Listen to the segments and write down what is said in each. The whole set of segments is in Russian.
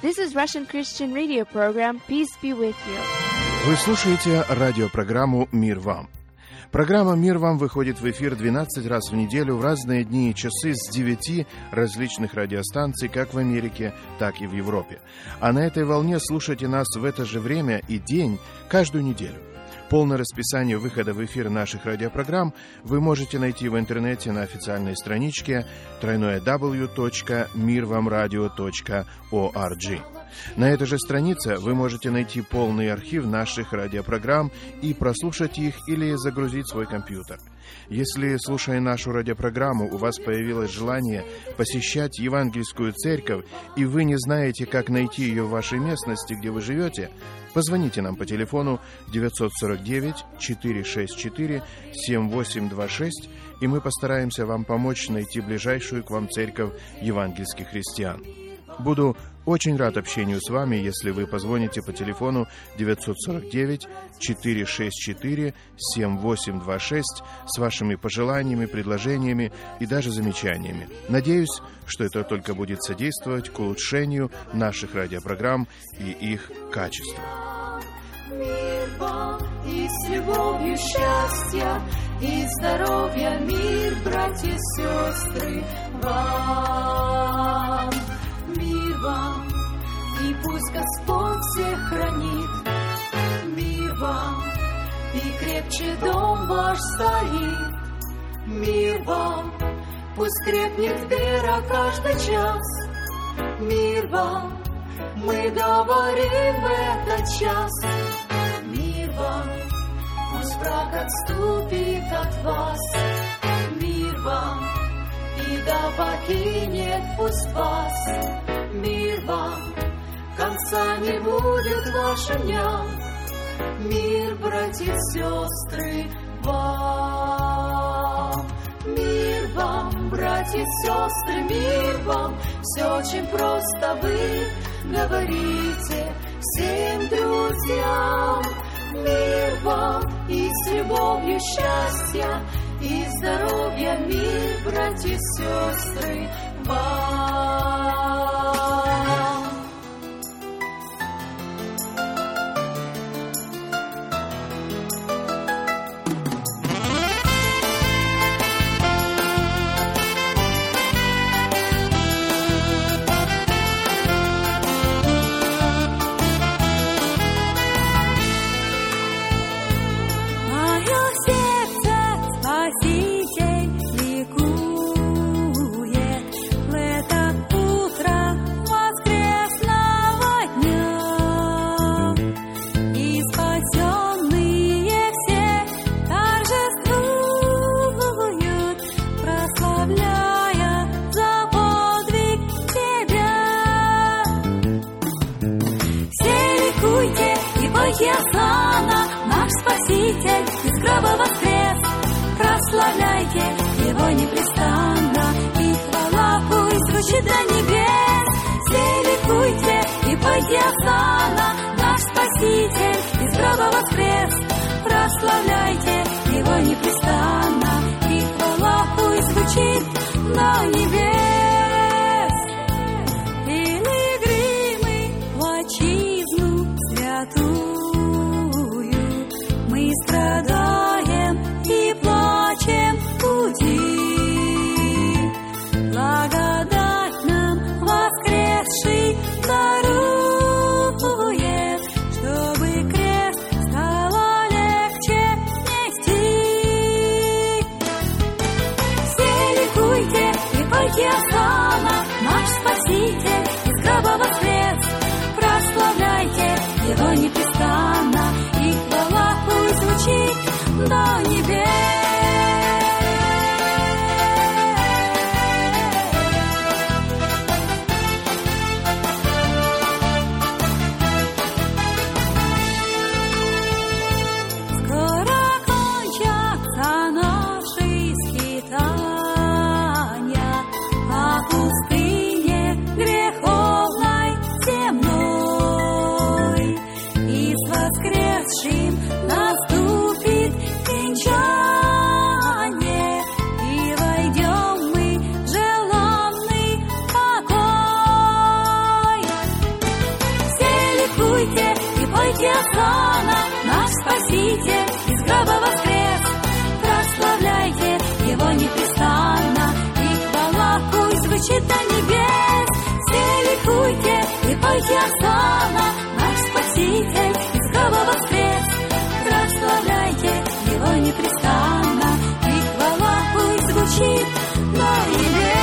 This is Russian Christian Radio program. Peace be with you. Вы слушаете радиопрограмму «Мир вам». Программа «Мир вам» выходит в эфир 12 раз в неделю в разные дни и часы с 9 различных радиостанций, как в Америке, так и в Европе. А на этой волне слушайте нас в это же время и день каждую неделю. Полное расписание выхода в эфир наших радиопрограмм вы можете найти в интернете на официальной страничке www.mirvamradio.org. На этой же странице вы можете найти полный архив наших радиопрограмм и прослушать их или загрузить в свой компьютер. Если, слушая нашу радиопрограмму, у вас появилось желание посещать Евангельскую церковь, и вы не знаете, как найти ее в вашей местности, где вы живете, позвоните нам по телефону 949-464-7826, и мы постараемся вам помочь найти ближайшую к вам церковь евангельских христиан. Буду очень рад общению с вами, если вы позвоните по телефону 949-464-7826 с вашими пожеланиями, предложениями и даже замечаниями. Надеюсь, что это только будет содействовать к улучшению наших радиопрограмм и их качества. Мир вам и с любовью счастья и здоровья, мир, братья и сестры, вам. Мир вам, и пусть Господь всех хранит. Мир вам, и крепче дом ваш стоит. Мир вам, пусть крепнет вера каждый час. Мир вам, мы говорим в этот час. Мир вам, пусть враг отступит от вас. Мир вам, и да покинет пусть вас. Мир вам, конца не будет вашим дням. Мир, братья и сестры, вам. Мир вам, братья и сестры, мир вам. Все очень просто вы говорите всем друзьям. Мир вам и с любовью счастья и здоровья, мир, братья и сестры, вам. Ясана, наш Спаситель из гроба воскрес. Прославляйте Его непрестанно, и хвала пусть звучит до небес. Все ликуйте и пойте Ясана, наш Спаситель из гроба воскрес. Прославляйте Его непрестанно, и хвала пусть звучит до небес. Пилигримы в отчизну святую, мы страдаем и плачем в пути. Благодать нам воскресший дарует, чтобы крест стало легче нести. Все ликуйте и пойте Осанна, наш Спаситель из гроба воскрес. Прославляйте Его непрестанно, и хвала пусть звучит до небес. Скоро кончатся наши скитания, по пустыне грех звучит до небес. Все ликуйте и пойте осана, наш Спаситель из гроба воскрес. Прославляйте Его непрестанно, и хвала пусть звучит до небес.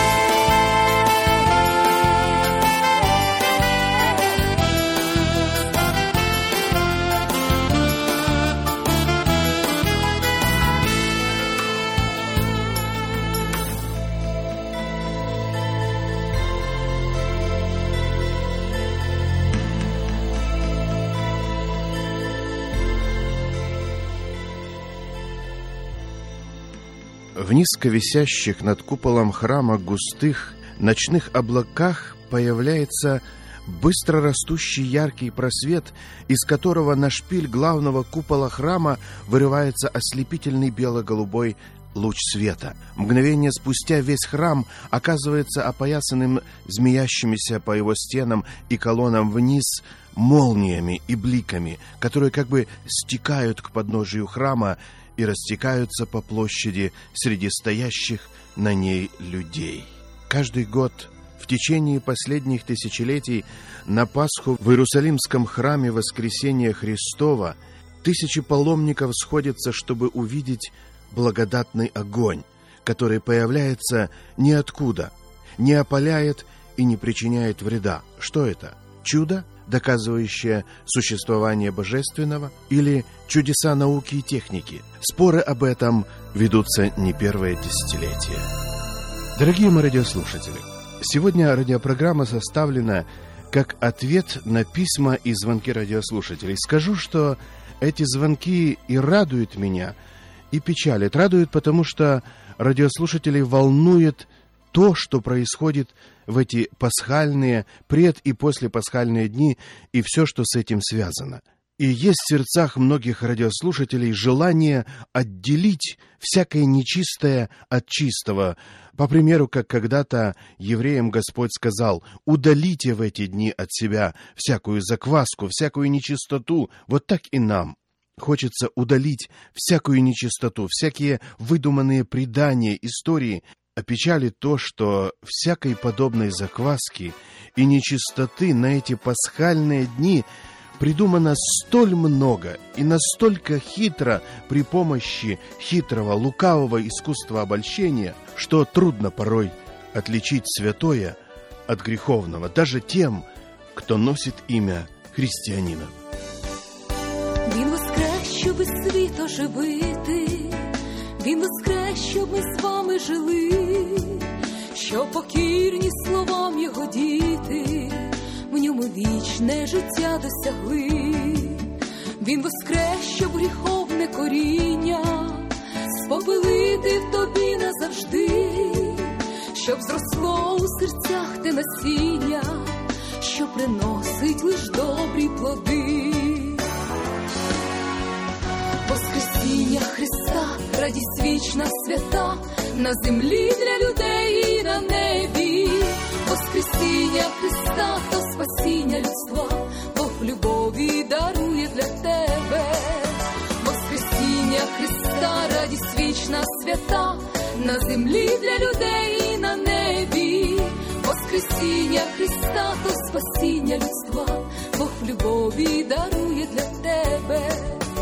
В низко висящих над куполом храма густых ночных облаках появляется быстро растущий яркий просвет, из которого на шпиль главного купола храма вырывается ослепительный бело-голубой луч света. Мгновение спустя весь храм оказывается опоясанным змеящимися по его стенам и колоннам вниз молниями и бликами, которые как бы стекают к подножию храма и растекаются по площади среди стоящих на ней людей. Каждый год в течение последних тысячелетий на Пасху в Иерусалимском храме Воскресения Христова тысячи паломников сходятся, чтобы увидеть благодатный огонь, который появляется ниоткуда, не опаляет и не причиняет вреда. Что это? Чудо, доказывающее существование божественного, или чудеса науки и техники? Споры об этом ведутся не первое десятилетие. Дорогие мои радиослушатели, сегодня радиопрограмма составлена как ответ на письма и звонки радиослушателей. Скажу, что эти звонки и радуют меня, и печалят. Радуют, потому что радиослушателей волнует то, что происходит в эти пасхальные, пред- и послепасхальные дни, и все, что с этим связано. И есть в сердцах многих радиослушателей желание отделить всякое нечистое от чистого. По примеру, как когда-то евреям Господь сказал: «Удалите в эти дни от себя всякую закваску, всякую нечистоту». Вот так и нам хочется удалить всякую нечистоту, всякие выдуманные предания, истории. А печалит то, что всякой подобной закваски и нечистоты на эти пасхальные дни придумано столь много и настолько хитро при помощи хитрого, лукавого искусства обольщения, что трудно порой отличить святое от греховного, даже тем, кто носит имя христианина. Він воскрес, щоби світ оживити, Він воскрес, щоб ми з вами жили, щоб покірні словам Його діти в ньому вічне життя досягли. Він воскрес, щоб гріховне коріння спопилити в тобі назавжди, щоб зросло у серцях те насіння, що приносить лиш добрі плоди. Воскресіння Христа, радість вічна свята, на землі для людей і на небі. Воскресіння Христа, то спасіння людства, Бог в любові дарує для тебе. Воскресіння Христа, радість вічна свята, на землі для людей і на небі. Воскресіння Христа, то спасіння людства, Бог в любові дарує для тебе.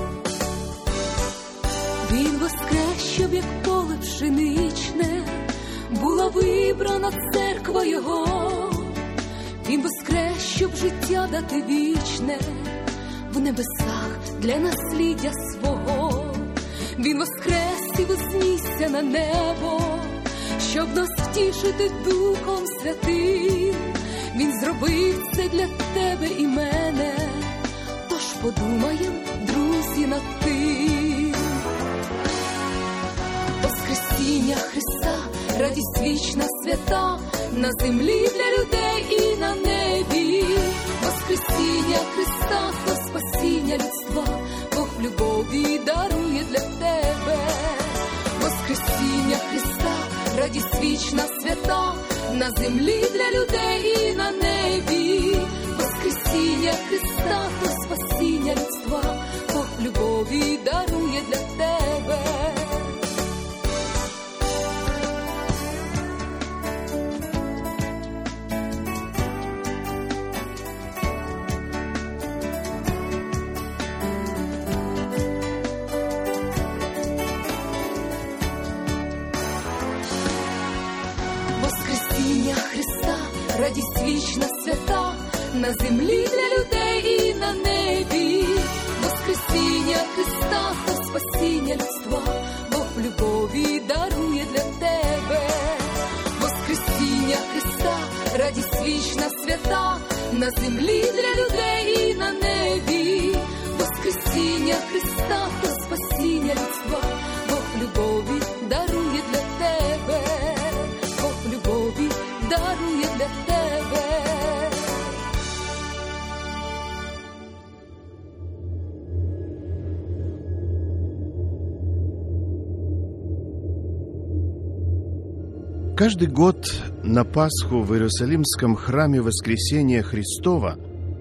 Він воскрес, щоб як поле пшеничне була вибрана церква Його. Він воскрес, щоб життя дати вічне в небесах для насліддя свого. Він воскрес і вознісся на небо, щоб нас втішити Духом Святим. Він зробив це для тебе і мене, тож подумаєм, друзі, над тим. Воскресіння Христа, радість вічна свята, на землі для людей і на небі. Воскресіння Христа, то спасіння людства, Бог в любові дарує для тебе. Воскресіння Христа, радість вічна свята, на землі для людей і на небі. Воскресіння Христа, то спасіння людства, Бог в любові дарує для тебе. радість вічна свята, на землі для людей і на небі. Воскресіння Христа, то спасіння людства, Бог в любові дарує для тебе. Воскресіння Христа, радість вічна свята, на землі для людей і на небі. Воскресіння Христа, то спасіння людства, Бог в любові дарує для тебе. Бог в любові дарує для тебе. Каждый год на Пасху в Иерусалимском храме Воскресения Христова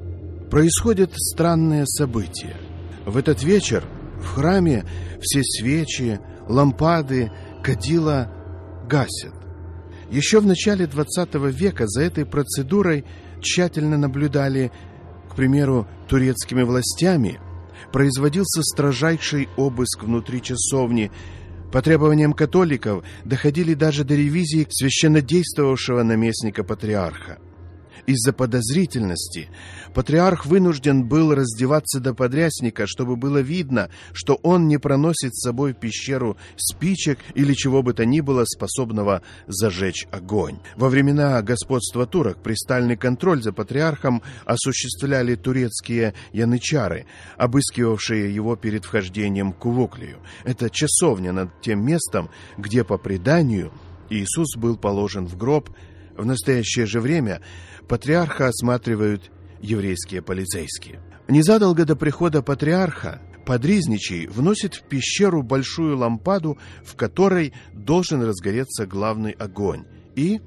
происходят странные события. В этот вечер в храме все свечи, лампады, кадила гасят. Еще в начале XX века за этой процедурой тщательно наблюдали, к примеру, турецкими властями. Производился строжайший обыск внутри часовни. По требованиям католиков доходили даже до ревизии священнодействовавшего наместника патриарха. Из-за подозрительности патриарх вынужден был раздеваться до подрясника, чтобы было видно, что он не проносит с собой в пещеру спичек или чего бы то ни было, способного зажечь огонь. Во времена господства турок пристальный контроль за патриархом осуществляли турецкие янычары, обыскивавшие его перед вхождением к Кувуклию. Это часовня над тем местом, где, по преданию, Иисус был положен в гроб. В настоящее же время патриарха осматривают еврейские полицейские. Незадолго до прихода патриарха подризничий вносит в пещеру большую лампаду, в которой должен разгореться главный огонь, и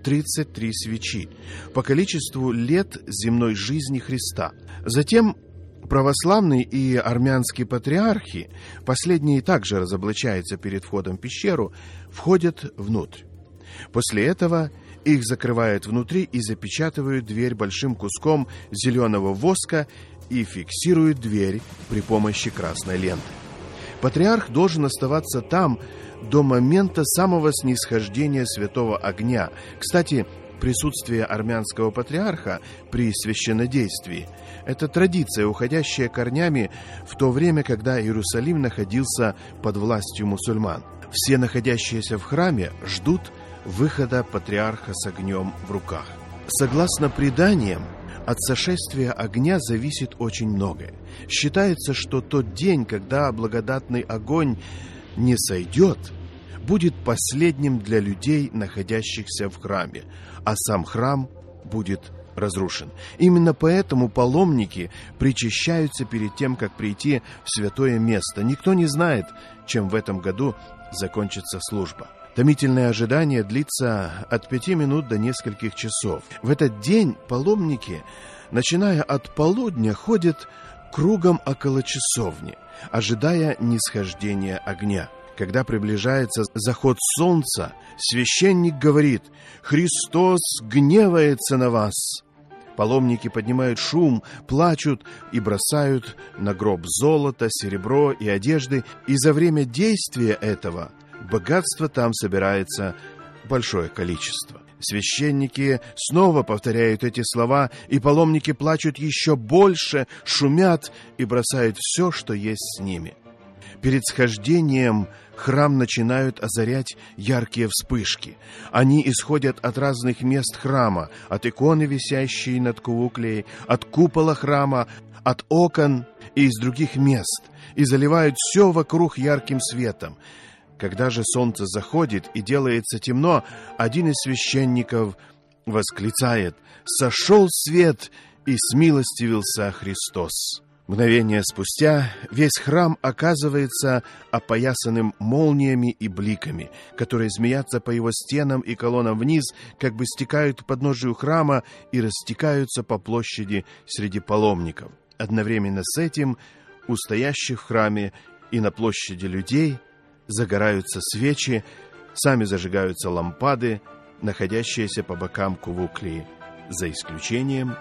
33 свечи по количеству лет земной жизни Христа. Затем православные и армянские патриархи, последние также разоблачаются перед входом в пещеру, входят внутрь. После этого их закрывают внутри и запечатывают дверь большим куском зеленого воска и фиксируют дверь при помощи красной ленты. Патриарх должен оставаться там до момента самого снисхождения святого огня. Кстати, присутствие армянского патриарха при священнодействии – это традиция, уходящая корнями в то время, когда Иерусалим находился под властью мусульман. Все находящиеся в храме ждут выхода патриарха с огнем в руках. Согласно преданиям, от сошествия огня зависит очень многое. Считается, что тот день, когда благодатный огонь не сойдет, будет последним для людей, находящихся в храме, а сам храм будет разрушен. Именно поэтому паломники причащаются перед тем, как прийти в святое место. Никто не знает, чем в этом году закончится служба. Томительное ожидание длится от 5 минут до нескольких часов. В этот день паломники, начиная от полудня, ходят кругом около часовни, ожидая нисхождения огня. Когда приближается заход солнца, священник говорит: «Христос гневается на вас». Паломники поднимают шум, плачут и бросают на гроб золото, серебро и одежды, и за время действия этого богатства там собирается большое количество. Священники снова повторяют эти слова, и паломники плачут еще больше, шумят и бросают все, что есть с ними. Перед схождением храм начинают озарять яркие вспышки. Они исходят от разных мест храма, от иконы, висящей над Кувуклией, от купола храма, от окон и из других мест, и заливают все вокруг ярким светом. Когда же солнце заходит и делается темно, один из священников восклицает: «Сошел свет, и смилостивился Христос». Мгновение спустя весь храм оказывается опоясанным молниями и бликами, которые змеятся по его стенам и колоннам вниз, как бы стекают к подножию храма и растекаются по площади среди паломников. Одновременно с этим у стоящих в храме и на площади людей загораются свечи, сами зажигаются лампады, находящиеся по бокам Кувуклии, за исключением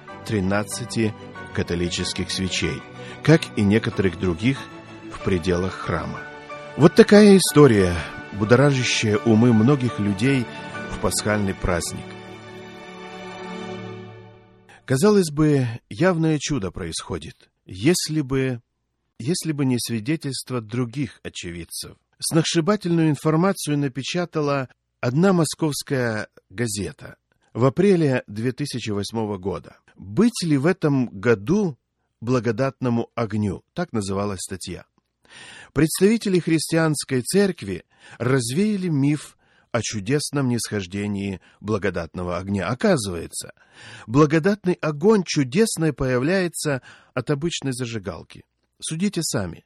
13 католических свечей, как и некоторых других в пределах храма. Вот такая история, будоражащая умы многих людей в пасхальный праздник. Казалось бы, явное чудо происходит, если бы не свидетельство других очевидцев. Сногсшибательную информацию напечатала одна московская газета в апреле 2008 года. «Быть ли в этом году благодатному огню?» Так называлась статья. Представители христианской церкви развеяли миф о чудесном нисхождении благодатного огня. Оказывается, благодатный огонь чудесный появляется от обычной зажигалки. Судите сами.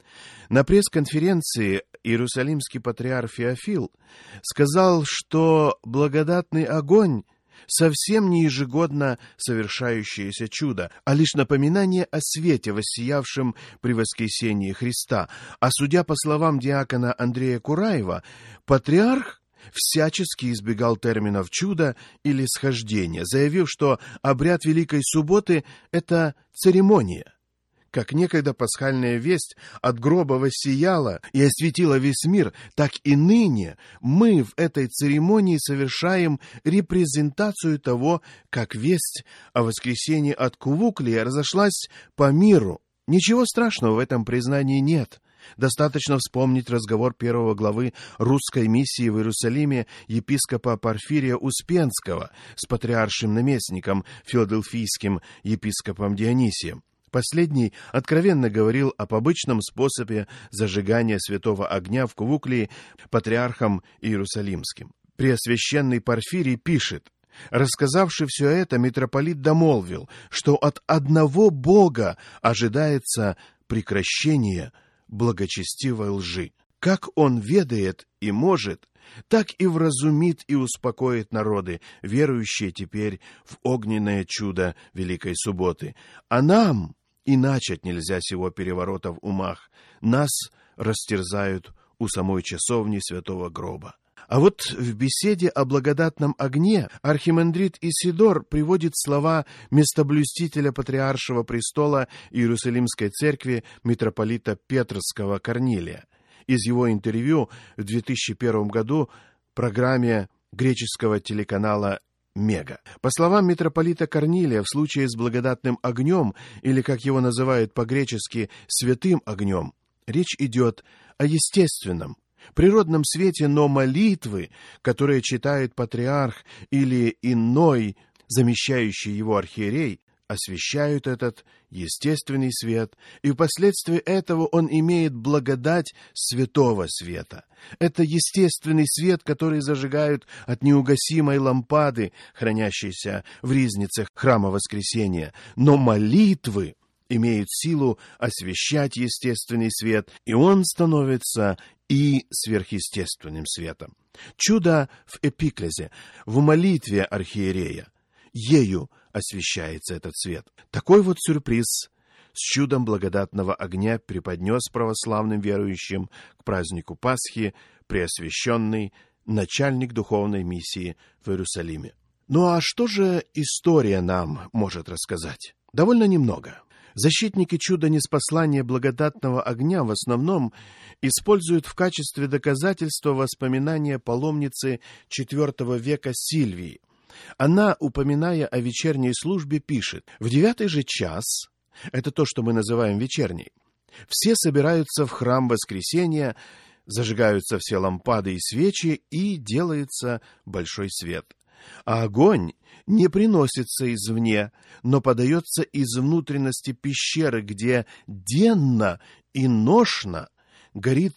На пресс-конференции иерусалимский патриарх Феофил сказал, что благодатный огонь совсем не ежегодно совершающееся чудо, а лишь напоминание о свете, воссиявшем при воскресении Христа. А судя по словам диакона Андрея Кураева, патриарх всячески избегал терминов «чудо» или «схождение», заявив, что обряд Великой Субботы — это церемония. Как некогда пасхальная весть от гроба воссияла и осветила весь мир, так и ныне мы в этой церемонии совершаем репрезентацию того, как весть о воскресении от Кувуклия разошлась по миру. Ничего страшного в этом признании нет. Достаточно вспомнить разговор 1 главы русской миссии в Иерусалиме епископа Порфирия Успенского с патриаршим наместником Филадельфийским епископом Дионисием. Последний откровенно говорил об обычном способе зажигания святого огня в Кувуклии патриархом Иерусалимским. Преосвященный Порфирий пишет: рассказавший все это, митрополит домолвил, что от одного Бога ожидается прекращение благочестивой лжи. Как он ведает и может, так и вразумит и успокоит народы, верующие теперь в огненное чудо Великой Субботы. А нам и начать нельзя сего переворота в умах. Нас растерзают у самой часовни святого гроба. А вот в беседе о благодатном огне архимандрит Исидор приводит слова местоблюстителя патриаршего престола Иерусалимской церкви митрополита Петрского Корнилия из его интервью в 2001 году в программе греческого телеканала «Мега». По словам митрополита Корнилия, в случае с благодатным огнем, или, как его называют по-гречески, святым огнем, речь идет о естественном, природном свете, но молитвы, которые читает патриарх или иной, замещающий его архиерей, освещают этот естественный свет, и впоследствии этого он имеет благодать святого света. Это естественный свет, который зажигают от неугасимой лампады, хранящейся в ризницах храма Воскресения. Но молитвы имеют силу освещать естественный свет, и он становится и сверхъестественным светом. Чудо в эпиклезе, в молитве архиерея, ею освещается этот свет. Такой вот сюрприз с чудом благодатного огня преподнес православным верующим к празднику Пасхи преосвященный начальник духовной миссии в Иерусалиме. Ну а что же история нам может рассказать? Довольно немного. Защитники чуда ниспослания благодатного огня в основном используют в качестве доказательства воспоминания паломницы IV века Сильвии. Она, упоминая о вечерней службе, пишет: «В 9 же час, это то, что мы называем вечерней, все собираются в храм Воскресения, зажигаются все лампады и свечи, и делается большой свет. А огонь не приносится извне, но подается из внутренности пещеры, где денно и ношно горит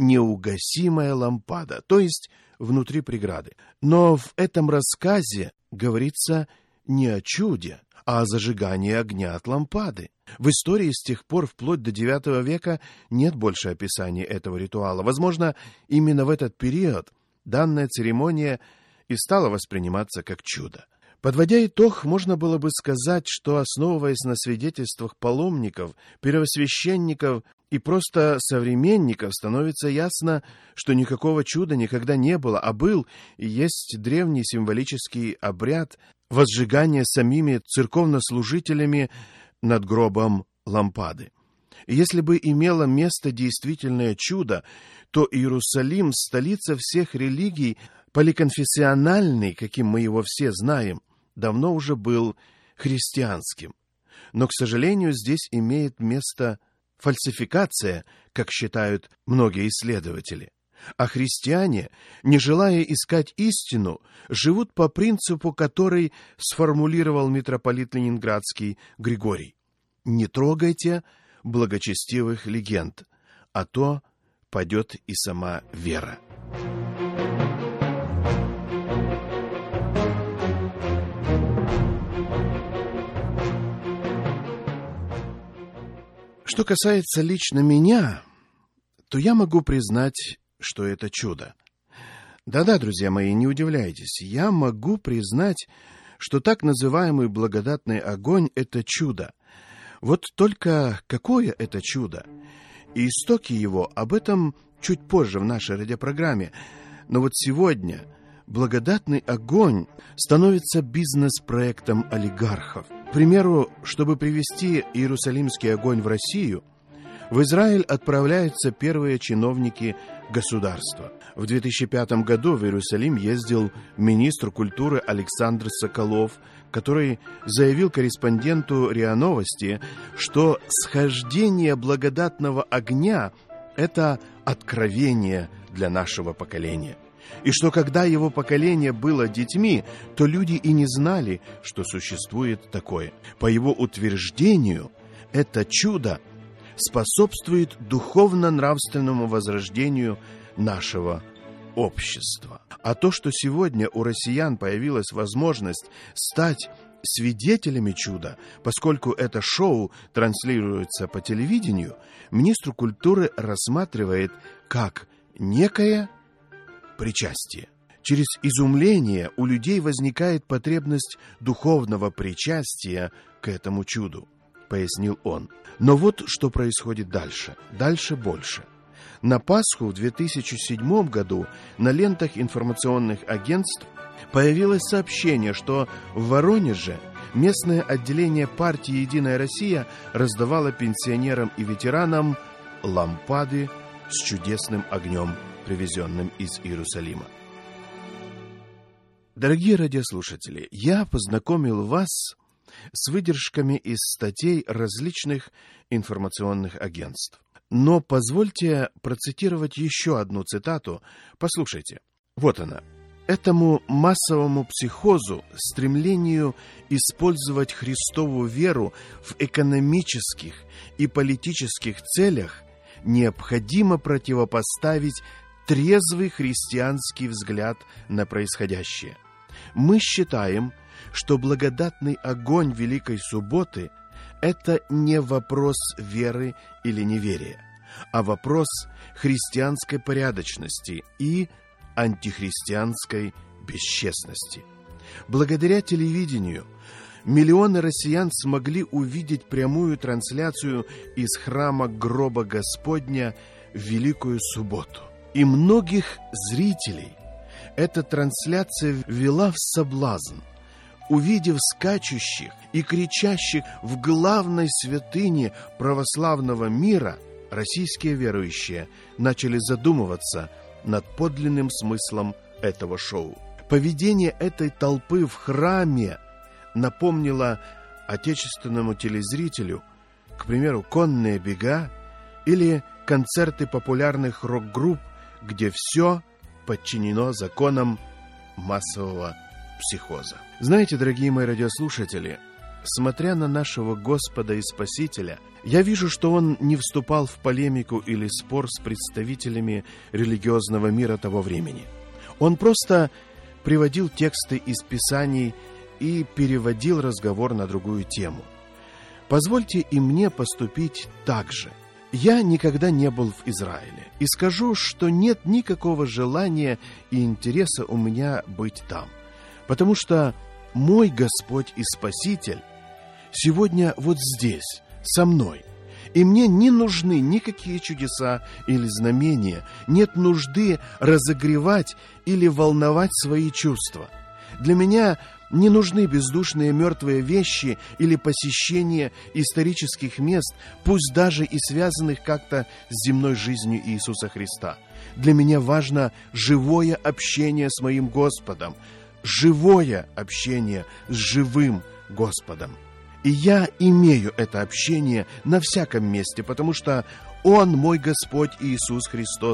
неугасимая лампада, то есть внутри преграды. Но в этом рассказе говорится не о чуде, а о зажигании огня от лампады. В истории с тех пор вплоть до IX века нет больше описания этого ритуала. Возможно, именно в этот период данная церемония и стала восприниматься как чудо. Подводя итог, можно было бы сказать, что, основываясь на свидетельствах паломников, первосвященников и просто современников, становится ясно, что никакого чуда никогда не было, а был и есть древний символический обряд возжигания самими церковнослужителями над гробом лампады. И если бы имело место действительное чудо, то Иерусалим, столица всех религий, поликонфессиональный, каким мы его все знаем, давно уже был христианским. Но, к сожалению, здесь имеет место фальсификация, как считают многие исследователи. А христиане, не желая искать истину, живут по принципу, который сформулировал митрополит Ленинградский Григорий: «Не трогайте благочестивых легенд, а то падет и сама вера». Что касается лично меня, то я могу признать, что это чудо. Да-да, друзья мои, не удивляйтесь, я могу признать, что так называемый благодатный огонь — это чудо. Вот только какое это чудо? И истоки его, об этом чуть позже в нашей радиопрограмме. Но вот сегодня благодатный огонь становится бизнес-проектом олигархов. К примеру, чтобы привезти Иерусалимский огонь в Россию, в Израиль отправляются первые чиновники государства. В 2005 году в Иерусалим ездил министр культуры Александр Соколов, который заявил корреспонденту РИА Новости, что схождение благодатного огня — это откровение для нашего поколения. И что когда его поколение было детьми, то люди и не знали, что существует такое. По его утверждению, это чудо способствует духовно-нравственному возрождению нашего общества. А то, что сегодня у россиян появилась возможность стать свидетелями чуда, поскольку это шоу транслируется по телевидению, министр культуры рассматривает как некое причастие. Через изумление у людей возникает потребность духовного причастия к этому чуду, пояснил он. Но вот что происходит дальше. Дальше больше. На Пасху в 2007 году на лентах информационных агентств появилось сообщение, что в Воронеже местное отделение партии «Единая Россия» раздавало пенсионерам и ветеранам лампады с чудесным огнем, привезенным из Иерусалима. Дорогие радиослушатели, я познакомил вас с выдержками из статей различных информационных агентств. Но позвольте процитировать еще одну цитату. Послушайте. Вот она. Этому массовому психозу, стремлению использовать Христову веру в экономических и политических целях необходимо противопоставить трезвый христианский взгляд на происходящее. Мы считаем, что благодатный огонь Великой Субботы – это не вопрос веры или неверия, а вопрос христианской порядочности и антихристианской бесчестности. Благодаря телевидению миллионы россиян смогли увидеть прямую трансляцию из храма гроба Господня в Великую Субботу. И многих зрителей эта трансляция ввела в соблазн. Увидев скачущих и кричащих в главной святыне православного мира, российские верующие начали задумываться над подлинным смыслом этого шоу. Поведение этой толпы в храме напомнило отечественному телезрителю, к примеру, конные бега или концерты популярных рок-групп, где все подчинено законам массового психоза. Знаете, дорогие мои радиослушатели, смотря на нашего Господа и Спасителя, я вижу, что Он не вступал в полемику или спор с представителями религиозного мира того времени. Он просто приводил тексты из Писаний и переводил разговор на другую тему. Позвольте и мне поступить так же. Я никогда не был в Израиле и скажу, что нет никакого желания и интереса у меня быть там, потому что мой Господь и Спаситель сегодня вот здесь, со мной, и мне не нужны никакие чудеса или знамения, нет нужды разогревать или волновать свои чувства. Для меня не нужны бездушные мертвые вещи или посещение исторических мест, пусть даже и связанных как-то с земной жизнью Иисуса Христа. Для меня важно живое общение с моим Господом, живое общение с живым Господом. И я имею это общение на всяком месте, потому что Он, мой Господь Иисус Христос,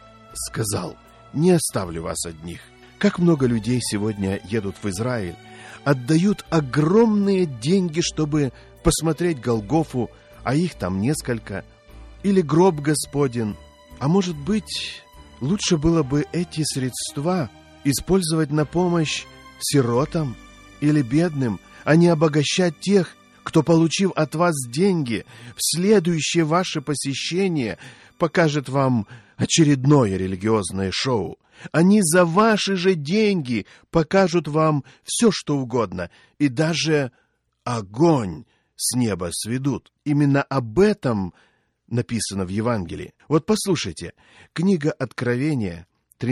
сказал: «Не оставлю вас одних». Как много людей сегодня едут в Израиль, отдают огромные деньги, чтобы посмотреть Голгофу, а их там несколько, или гроб Господен. А может быть, лучше было бы эти средства использовать на помощь сиротам или бедным, а не обогащать тех, кто, получив от вас деньги, в следующее ваше посещение покажет вам очередное религиозное шоу. Они за ваши же деньги покажут вам все, что угодно, и даже огонь с неба сведут. Именно об этом написано в Евангелии. Вот послушайте, книга Откровения,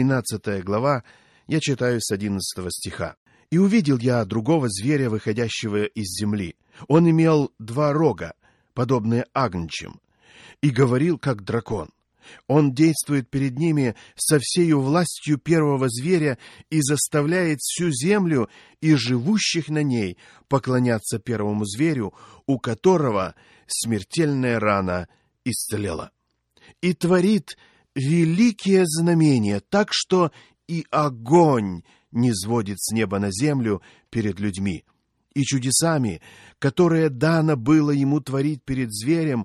13 глава, я читаю с 11 стиха. «И увидел я другого зверя, выходящего из земли. Он имел 2 рога, подобные агнчим, и говорил, как дракон. Он действует перед ними со всею властью первого зверя и заставляет всю землю и живущих на ней поклоняться первому зверю, у которого смертельная рана исцелела. И творит великие знамения, так что и огонь не сводит с неба на землю перед людьми. И чудесами, которые дано было ему творить перед зверем,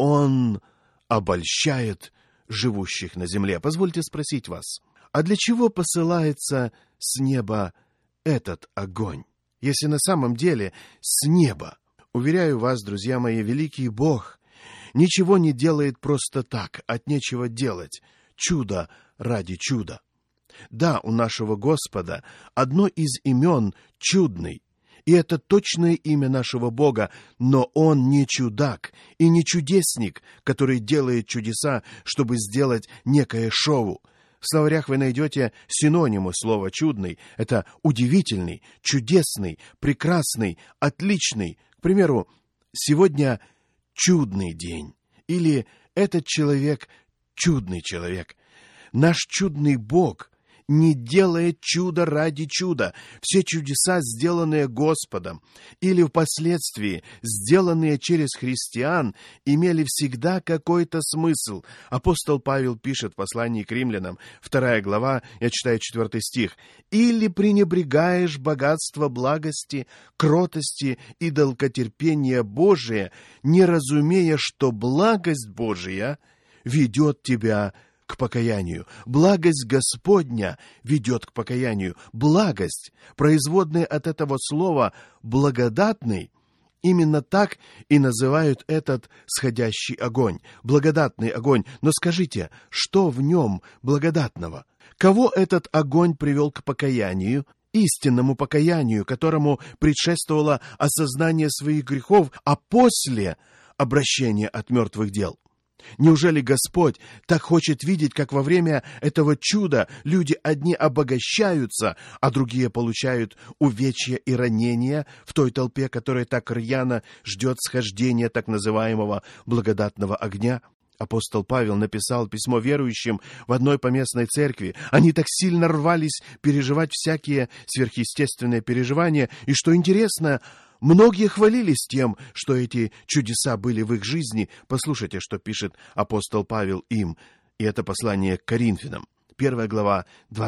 он обольщает живущих на земле». Позвольте спросить вас, а для чего посылается с неба этот огонь? Если на самом деле с неба, уверяю вас, друзья мои, великий Бог ничего не делает просто так, от нечего делать, чудо ради чуда. Да, у нашего Господа одно из имен чудный, и это точное имя нашего Бога, но Он не чудак и не чудесник, который делает чудеса, чтобы сделать некое шоу. В словарях вы найдете синонимы слова «чудный». Это удивительный, чудесный, прекрасный, отличный. К примеру, сегодня чудный день, или этот человек чудный человек. Наш чудный Бог не делает чудо ради чуда. Все чудеса, сделанные Господом или впоследствии сделанные через христиан, имели всегда какой-то смысл. Апостол Павел пишет в послании к римлянам, 2 глава, я читаю 4 стих: «Или пренебрегаешь богатство благости, кротости и долготерпения Божия, не разумея, что благость Божия ведет тебя к покаянию. Благость Господня ведет к покаянию». Благость, производная от этого слова «благодатный», именно так и называют этот сходящий огонь. Благодатный огонь. Но скажите, что в нем благодатного? Кого этот огонь привел к покаянию? Истинному покаянию, которому предшествовало осознание своих грехов, а после обращение от мертвых дел. Неужели Господь так хочет видеть, как во время этого чуда люди одни обогащаются, а другие получают увечья и ранения в той толпе, которая так рьяно ждет схождения так называемого благодатного огня? Апостол Павел написал письмо верующим в одной поместной церкви. Они так сильно рвались переживать всякие сверхъестественные переживания, и, что интересно, многие хвалились тем, что эти чудеса были в их жизни. Послушайте, что пишет апостол Павел им, и это послание к Коринфянам. 1 глава,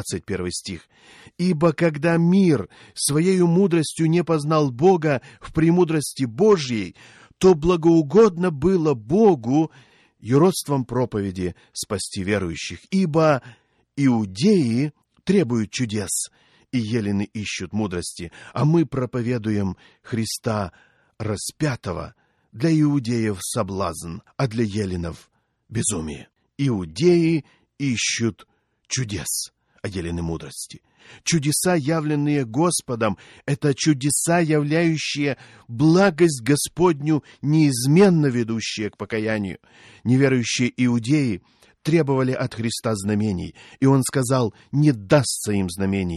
21 стих. «Ибо когда мир своею мудростью не познал Бога в премудрости Божьей, то благоугодно было Богу юродством проповеди спасти верующих. Ибо иудеи требуют чудес, и елены ищут мудрости, а мы проповедуем Христа распятого, для иудеев соблазн, а для еленов безумие. Иудеи ищут чудес, а елены мудрости. Чудеса, явленные Господом, это чудеса, являющие благость Господню, неизменно ведущие к покаянию. Неверующие иудеи требовали от Христа знамений, и Он сказал: не дастся им знамений.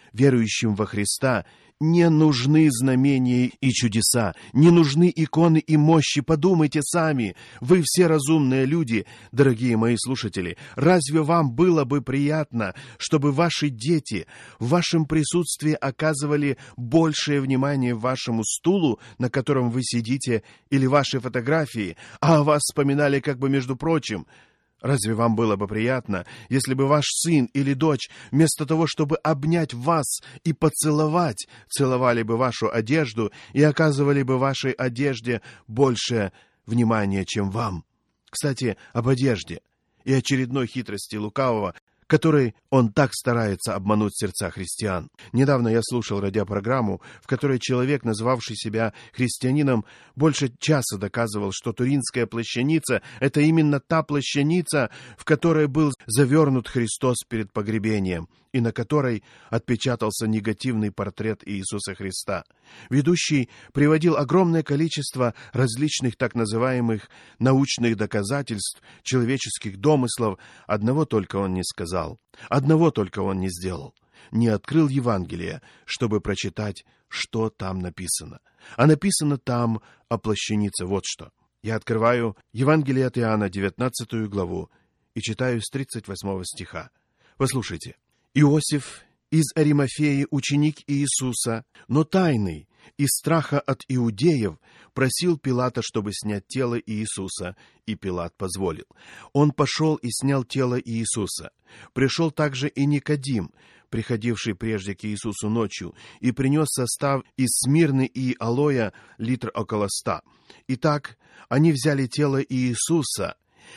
верующим во Христа, не нужны знамения и чудеса, не нужны иконы и мощи. Подумайте сами, вы все разумные люди, дорогие мои слушатели. Разве вам было бы приятно, чтобы ваши дети в вашем присутствии оказывали большее внимание вашему стулу, на котором вы сидите, или вашей фотографии, а о вас вспоминали как бы между прочим? Разве вам было бы приятно, если бы ваш сын или дочь, вместо того, чтобы обнять вас и поцеловать, целовали бы вашу одежду и оказывали бы вашей одежде больше внимания, чем вам? Кстати, об одежде и очередной хитрости лукавого, которой он так старается обмануть сердца христиан. Недавно я слушал радиопрограмму, в которой человек, назвавший себя христианином, больше часа доказывал, что Туринская плащаница — это именно та плащаница, в которой был завернут Христос перед погребением, и на которой отпечатался негативный портрет Иисуса Христа. Ведущий приводил огромное количество различных так называемых научных доказательств, человеческих домыслов. Одного только он не сказал, одного только он не сделал. Не открыл Евангелие, чтобы прочитать, что там написано. А написано там о плащанице вот что. Я открываю Евангелие от Иоанна, 19 главу, и читаю с 38 стиха. Послушайте. «Иосиф из Аримафеи, ученик Иисуса, но тайный, из страха от иудеев, просил Пилата, чтобы снять тело Иисуса, и Пилат позволил. Он пошел и снял тело Иисуса. Пришел также и Никодим, приходивший прежде к Иисусу ночью, и принес состав из смирны и алоя литр около 100. Итак, они взяли тело Иисуса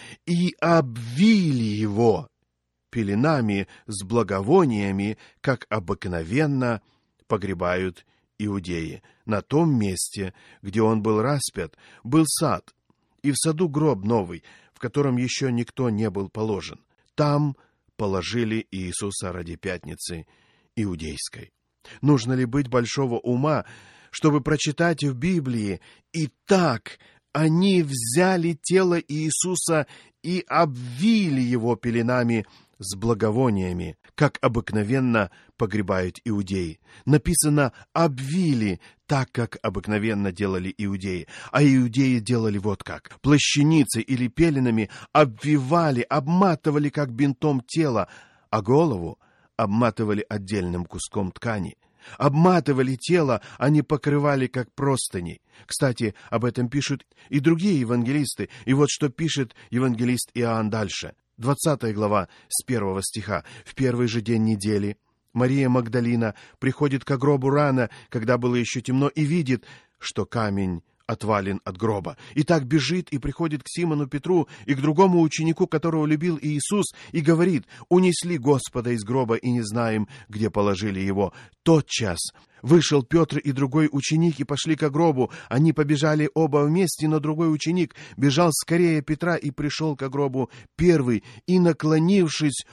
и обвили его пеленами с благовониями, как обыкновенно погребают иудеи. На том месте, где он был распят, был сад, и в саду гроб новый, в котором еще никто не был положен. Там положили Иисуса ради пятницы иудейской». Нужно ли быть большого ума, чтобы прочитать в Библии: «Итак, они взяли тело Иисуса и обвили его пеленами с благовониями, как обыкновенно погребают иудеи». Написано «обвили», так, как обыкновенно делали иудеи. А иудеи делали вот как. Плащаницей или пеленами обвивали, обматывали как бинтом тело, а голову обматывали отдельным куском ткани. Обматывали тело, а не покрывали как простыни. Кстати, об этом пишут и другие евангелисты. И вот что пишет евангелист Иоанн дальше. 20 глава, с 1 стиха. «В первый же день недели Мария Магдалина приходит к гробу рано, когда было еще темно, и видит, что камень отвален от гроба. И так бежит и приходит к Симону Петру и к другому ученику, которого любил Иисус, и говорит: унесли Господа из гроба, и не знаем, где положили его. Тотчас вышел Петр и другой ученик, и пошли к гробу. Они побежали оба вместе, но другой ученик бежал скорее Петра и пришел к гробу первый, и, наклонившись,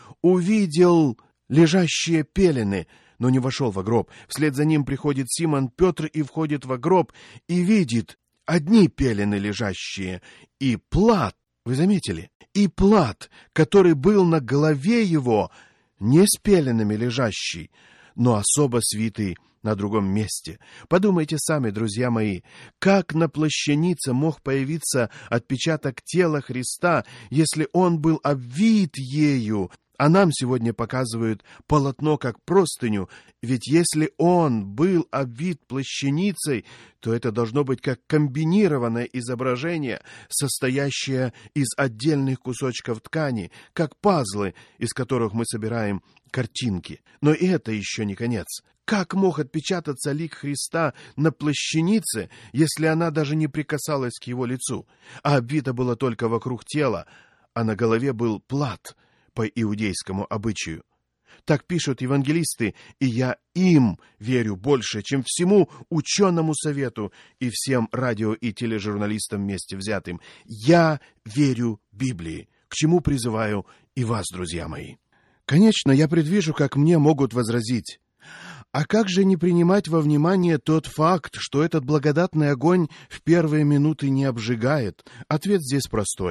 увидел лежащие пелены, но не вошел во гроб. Вслед за ним приходит Симон Петр и входит во гроб, и видит одни пелены лежащие, и плат, вы заметили, и плат, который был на голове его, не с пеленами лежащий, но особо свитый на другом месте. Подумайте сами, друзья мои, как на плащанице мог появиться отпечаток тела Христа, если он был обвит ею? А нам сегодня показывают полотно как простыню, ведь если он был обвит плащаницей, то это должно быть как комбинированное изображение, состоящее из отдельных кусочков ткани, как пазлы, из которых мы собираем картинки. Но и это еще не конец. Как мог отпечататься лик Христа на плащанице, если она даже не прикасалась к его лицу, а обвита была только вокруг тела, а на голове был плат по иудейскому обычаю? Так пишут евангелисты, и я им верю больше, чем всему ученому совету и всем радио- и тележурналистам вместе взятым. Я верю Библии, к чему призываю и вас, друзья мои. Конечно, я предвижу, как мне могут возразить: а как же не принимать во внимание тот факт, что этот благодатный огонь в первые минуты не обжигает? Ответ здесь простой.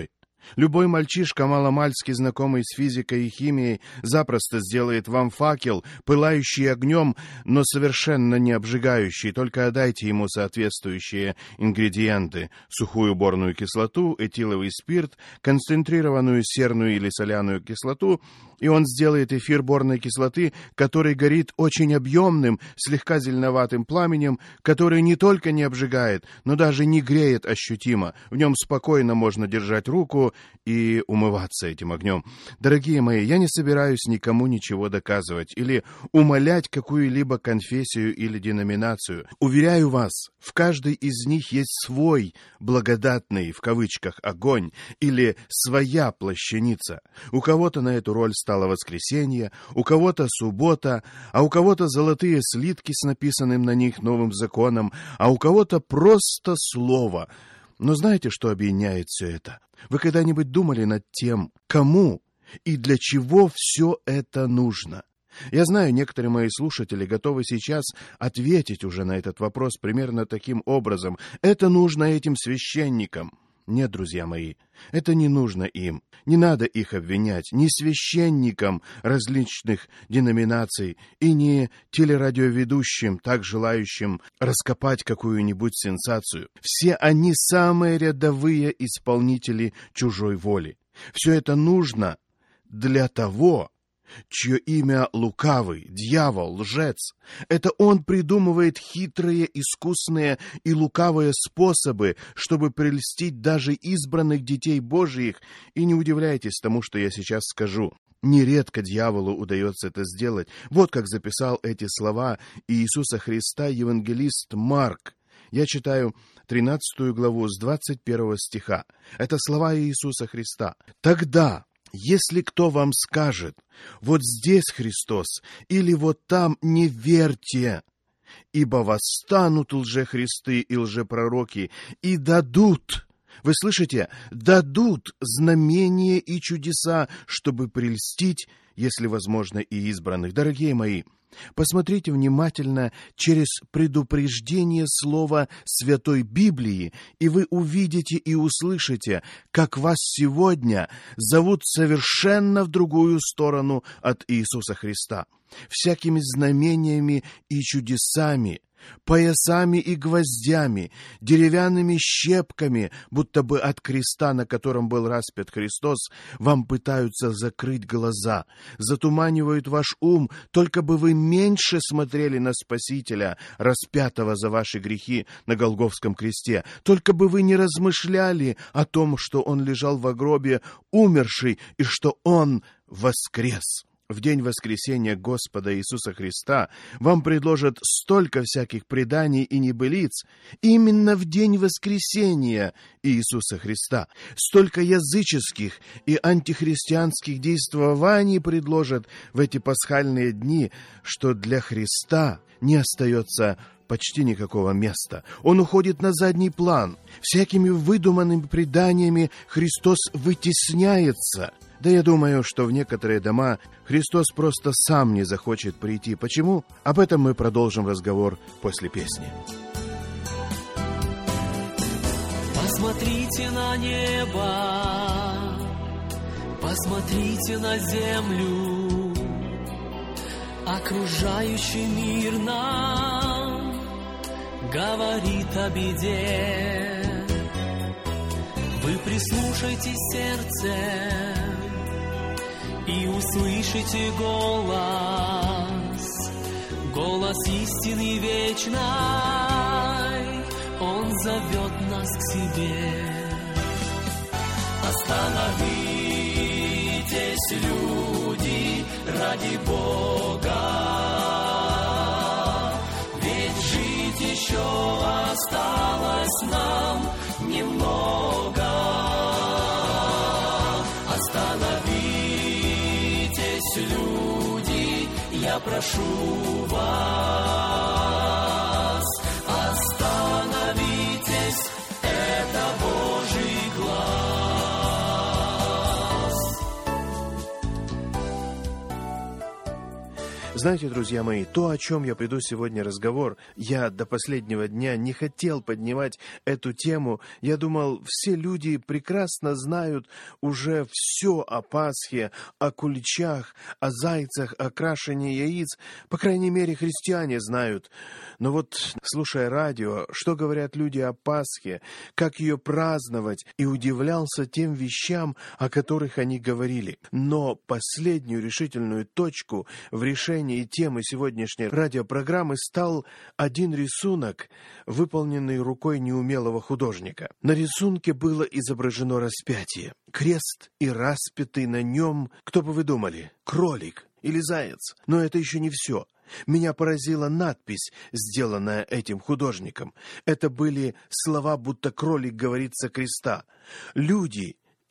Любой мальчишка, маломальски знакомый с физикой и химией, запросто сделает вам факел, пылающий огнем, но совершенно не обжигающий, только отдайте ему соответствующие ингредиенты: сухую борную кислоту, этиловый спирт, концентрированную серную или соляную кислоту, и он сделает эфир борной кислоты, который горит очень объемным, слегка зеленоватым пламенем, который не только не обжигает, но даже не греет ощутимо. В нем спокойно можно держать руку и умываться этим огнем. Дорогие мои, я не собираюсь никому ничего доказывать или умалять какую-либо конфессию или деноминацию. Уверяю вас, в каждой из них есть свой благодатный, в кавычках, огонь или своя плащаница. У кого-то на эту роль стало воскресенье, у кого-то суббота, а у кого-то золотые слитки с написанным на них новым законом, а у кого-то просто слово. Но знаете, что объединяет все это? Вы когда-нибудь думали над тем, кому и для чего все это нужно? Я знаю, некоторые мои слушатели готовы сейчас ответить уже на этот вопрос примерно таким образом. Это нужно этим священникам. Нет, друзья мои, это не нужно им. Не надо их обвинять ни священникам различных деноминаций и ни телерадиоведущим, так желающим раскопать какую-нибудь сенсацию. Все они самые рядовые исполнители чужой воли. Все это нужно для того, чье имя лукавый, дьявол, лжец. Это он придумывает хитрые, искусные и лукавые способы, чтобы прельстить даже избранных детей Божиих. И не удивляйтесь тому, что я сейчас скажу. Нередко дьяволу удается это сделать. Вот как записал эти слова Иисуса Христа евангелист Марк. Я читаю 13 главу с 21 стиха. Это слова Иисуса Христа. «Тогда, если кто вам скажет: вот здесь Христос, или вот там, не верьте, ибо восстанут лжехристы и лжепророки, и дадут», вы слышите, дадут знамения и чудеса, чтобы прельстить, если возможно, и избранных. Дорогие мои, посмотрите внимательно через предупреждение слова Святой Библии, и вы увидите и услышите, как вас сегодня зовут совершенно в другую сторону от Иисуса Христа. Всякими знамениями и чудесами, поясами и гвоздями, деревянными щепками, будто бы от креста, на котором был распят Христос, вам пытаются закрыть глаза, затуманивают ваш ум, только бы вы меньше смотрели на Спасителя, распятого за ваши грехи на Голгофском кресте, только бы вы не размышляли о том, что Он лежал в гробе, умерший, и что Он воскрес. В день воскресения Господа Иисуса Христа вам предложат столько всяких преданий и небылиц именно в день воскресения Иисуса Христа. Столько языческих и антихристианских действований предложат в эти пасхальные дни, что для Христа не остается почти никакого места. Он уходит на задний план. Всякими выдуманными преданиями Христос вытесняется. Да я думаю, что в некоторые дома Христос просто сам не захочет прийти. Почему? Об этом мы продолжим разговор после песни. Посмотрите на небо, посмотрите на землю, окружающий мир нам говорит о беде. Вы прислушайте сердце и услышите голос истины вечной. Он зовет нас к себе. Остановитесь, люди, ради Бога, ведь жить еще осталось нам немного. Остановитесь, люди, я прошу вас. Остановитесь, это Божий глаз. Знаете, друзья мои, то, о чем я приду сегодня разговор, я до последнего дня не хотел поднимать эту тему. Я думал, все люди прекрасно знают уже все о Пасхе, о куличах, о зайцах, о крашении яиц. По крайней мере, христиане знают. Но вот, слушая радио, что говорят люди о Пасхе, как ее праздновать, и удивлялся тем вещам, о которых они говорили. Но последнюю решительную точку в решении темы сегодняшней радиопрограммы стал один рисунок, выполненный рукой неумелого художника. На рисунке было изображено распятие, крест и распятый на нем, кто бы вы думали, кролик или заяц. Но это еще не все. Меня поразила надпись, сделанная этим художником. Это были слова, будто кролик говорит со креста: «Люди,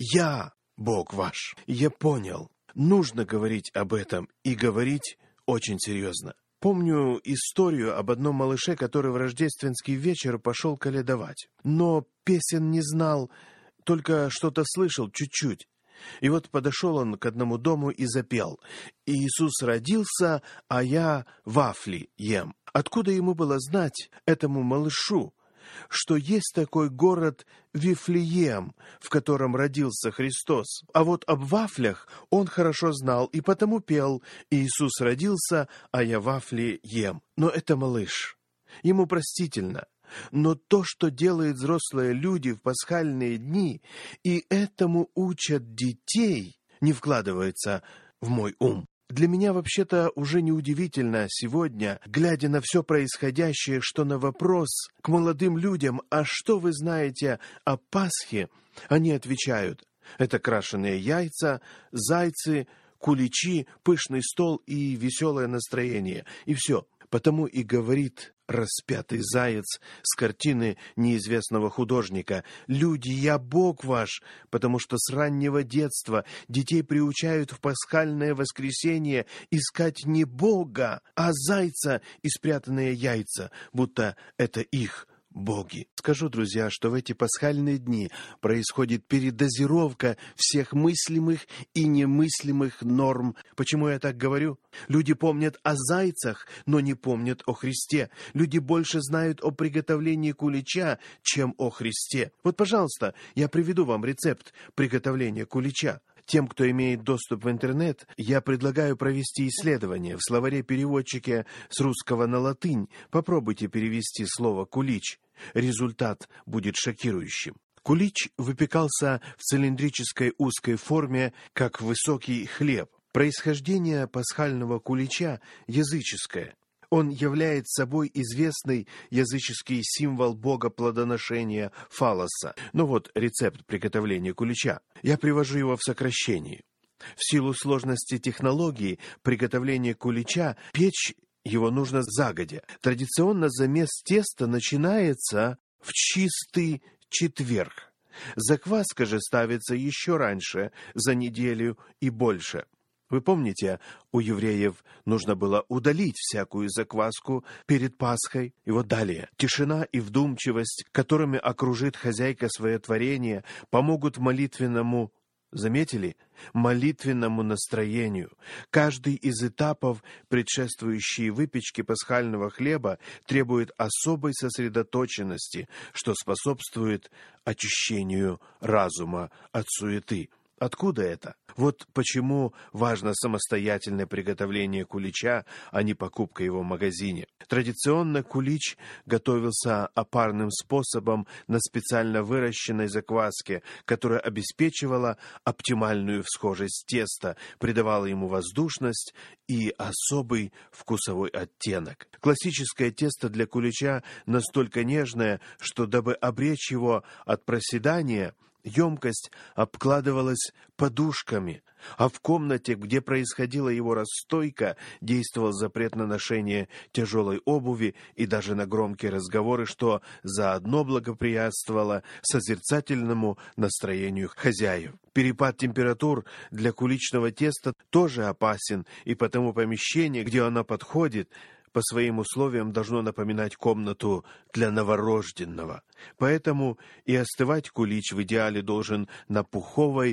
я Бог ваш». Я понял, нужно говорить об этом и говорить очень серьезно. Помню историю об одном малыше, который в рождественский вечер пошел колядовать. Но песен не знал, только что-то слышал чуть-чуть. И вот подошел он к одному дому и запел: «Иисус родился, а я вафли ем». Откуда ему было знать, этому малышу, что есть такой город Вифлеем, в котором родился Христос? А вот об вафлях он хорошо знал и потому пел: «Иисус родился, а я вафли ем». Но это малыш. Ему простительно. Но то, что делают взрослые люди в пасхальные дни, и этому учат детей, не вкладывается в мой ум. Для меня вообще-то уже неудивительно сегодня, глядя на все происходящее, что на вопрос к молодым людям: «А что вы знаете о Пасхе?», они отвечают: это крашеные яйца, зайцы, куличи, пышный стол и веселое настроение. И все. Потому и говорит распятый заяц с картины неизвестного художника: «Люди, я Бог ваш», потому что с раннего детства детей приучают в пасхальное воскресенье искать не Бога, а зайца и спрятанные яйца, будто это их боги. Скажу, друзья, что в эти пасхальные дни происходит передозировка всех мыслимых и немыслимых норм. Почему я так говорю? Люди помнят о зайцах, но не помнят о Христе. Люди больше знают о приготовлении кулича, чем о Христе. Вот, пожалуйста, я приведу вам рецепт приготовления кулича. Тем, кто имеет доступ в интернет, я предлагаю провести исследование. В словаре-переводчике с русского на латынь попробуйте перевести слово «кулич». Результат будет шокирующим. Кулич выпекался в цилиндрической узкой форме, как высокий хлеб. Происхождение пасхального кулича языческое. Он является собой известный языческий символ бога плодоношения фаллоса. Ну вот рецепт приготовления кулича. Я привожу его в сокращении. В силу сложности технологии приготовления кулича печь его нужно загодя. Традиционно замес теста начинается в чистый четверг. Закваска же ставится еще раньше, за неделю и больше. Вы помните, у евреев нужно было удалить всякую закваску перед Пасхой. И вот далее. Тишина и вдумчивость, которыми окружит хозяйка свое творение, помогут молитвенному, заметили, молитвенному настроению. Каждый из этапов, предшествующей выпечке пасхального хлеба, требует особой сосредоточенности, что способствует очищению разума от суеты. Откуда это? Вот почему важно самостоятельное приготовление кулича, а не покупка его в магазине. Традиционно кулич готовился опарным способом на специально выращенной закваске, которая обеспечивала оптимальную всхожесть теста, придавала ему воздушность и особый вкусовой оттенок. Классическое тесто для кулича настолько нежное, что дабы обречь его от проседания, емкость обкладывалась подушками, а в комнате, где происходила его расстойка, действовал запрет на ношение тяжелой обуви и даже на громкие разговоры, что заодно благоприятствовало созерцательному настроению хозяев. Перепад температур для куличного теста тоже опасен, и потому помещение, где оно подходит, по своим условиям должно напоминать комнату для новорожденного. Поэтому и остывать кулич в идеале должен на пуховой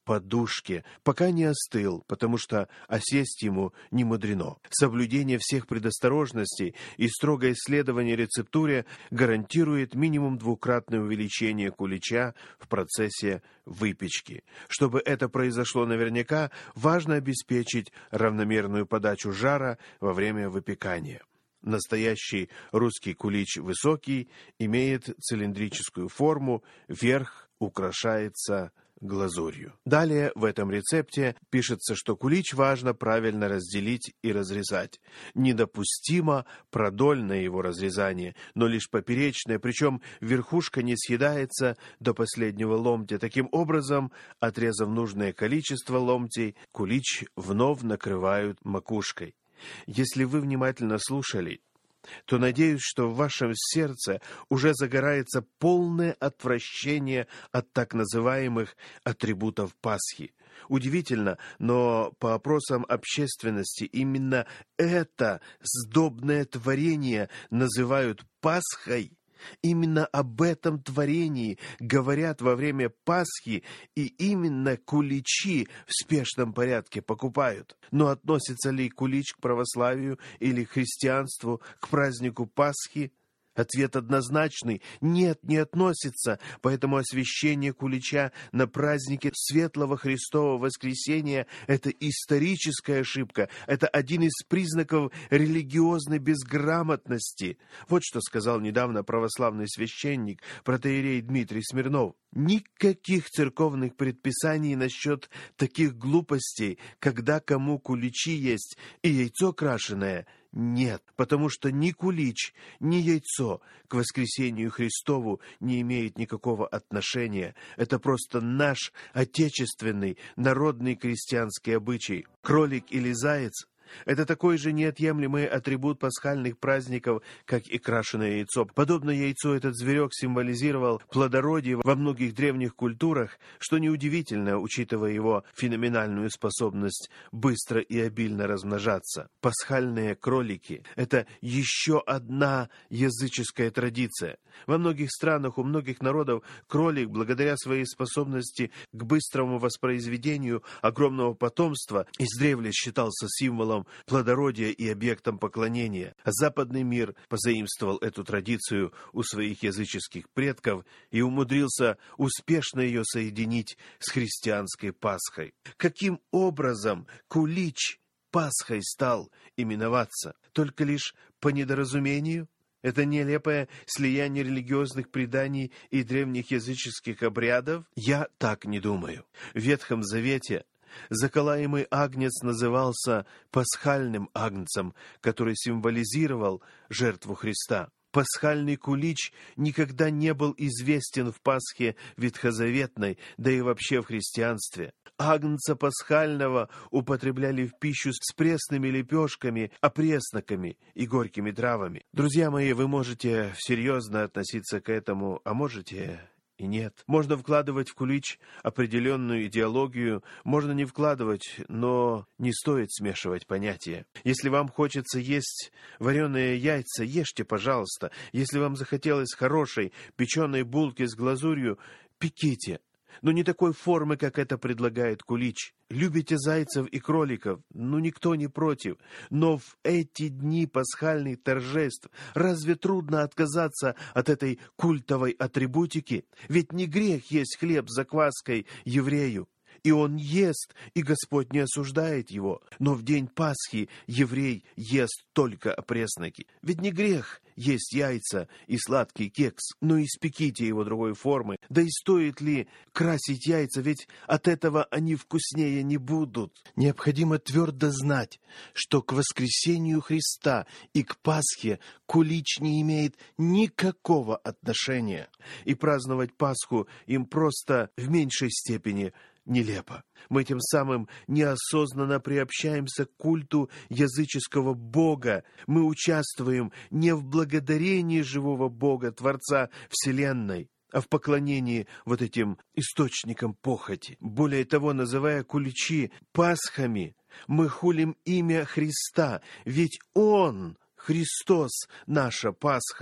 подушке, пока не остыл, потому что осесть ему не мудрено. Соблюдение всех предосторожностей и строгое следование рецептуре гарантирует минимум 2-кратное увеличение кулича в процессе выпечки. Чтобы это произошло наверняка, важно обеспечить равномерную подачу жара во время выпекания. Настоящий русский кулич высокий, имеет цилиндрическую форму, верх украшается глазурью. Далее в этом рецепте пишется, что кулич важно правильно разделить и разрезать. Недопустимо продольное его разрезание, но лишь поперечное, причем верхушка не съедается до последнего ломтя. Таким образом, отрезав нужное количество ломтей, кулич вновь накрывают макушкой. Если вы внимательно слушали, то надеюсь, что в вашем сердце уже загорается полное отвращение от так называемых атрибутов Пасхи. Удивительно, но по опросам общественности именно это сдобное творение называют Пасхой. Именно об этом творении говорят во время Пасхи, и именно куличи в спешном порядке покупают. Но относится ли кулич к православию или к христианству, к празднику Пасхи? Ответ однозначный – нет, не относится, поэтому освящение кулича на празднике Светлого Христового Воскресения – это историческая ошибка, это один из признаков религиозной безграмотности. Вот что сказал недавно православный священник, протоиерей Дмитрий Смирнов. Никаких церковных предписаний насчет таких глупостей, когда кому куличи есть и яйцо крашеное, нет, потому что ни кулич, ни яйцо к воскресению Христову не имеет никакого отношения. Это просто наш отечественный народный крестьянский обычай. Кролик или заяц – это такой же неотъемлемый атрибут пасхальных праздников, как и крашеное яйцо. Подобно яйцу, этот зверек символизировал плодородие во многих древних культурах, что неудивительно, учитывая его феноменальную способность быстро и обильно размножаться. Пасхальные кролики – это еще одна языческая традиция. Во многих странах, у многих народов кролик, благодаря своей способности к быстрому воспроизведению огромного потомства, издревле считался символом плодородия и объектом поклонения. А западный мир позаимствовал эту традицию у своих языческих предков и умудрился успешно ее соединить с христианской Пасхой. Каким образом кулич Пасхой стал именоваться? Только лишь по недоразумению? Это нелепое слияние религиозных преданий и древних языческих обрядов? Я так не думаю. В Ветхом Завете заколаемый агнец назывался пасхальным агнцем, который символизировал жертву Христа. Пасхальный кулич никогда не был известен в Пасхе ветхозаветной, да и вообще в христианстве. Агнца пасхального употребляли в пищу с пресными лепешками, опресноками и горькими травами. Друзья мои, вы можете серьезно относиться к этому, а можете и нет. Можно вкладывать в кулич определенную идеологию, можно не вкладывать, но не стоит смешивать понятия. Если вам хочется есть вареные яйца, ешьте, пожалуйста. Если вам захотелось хорошей печеной булки с глазурью, пеките. Но не такой формы, как это предлагает кулич. Любите зайцев и кроликов, никто не против. Но в эти дни пасхальных торжеств разве трудно отказаться от этой культовой атрибутики? Ведь не грех есть хлеб с закваской еврею. И он ест, и Господь не осуждает его. Но в день Пасхи еврей ест только опресноки. Ведь не грех есть яйца и сладкий кекс, но испеките его другой формы. Да и стоит ли красить яйца, ведь от этого они вкуснее не будут. Необходимо твердо знать, что к воскресению Христа и к Пасхе кулич не имеет никакого отношения. И праздновать Пасху им просто в меньшей степени нелепо. Мы тем самым неосознанно приобщаемся к культу языческого бога. Мы участвуем не в благодарении живого Бога, Творца Вселенной, а в поклонении вот этим источникам похоти. Более того, называя куличи Пасхами, мы хулим имя Христа, ведь Он, Христос, наша Пасха.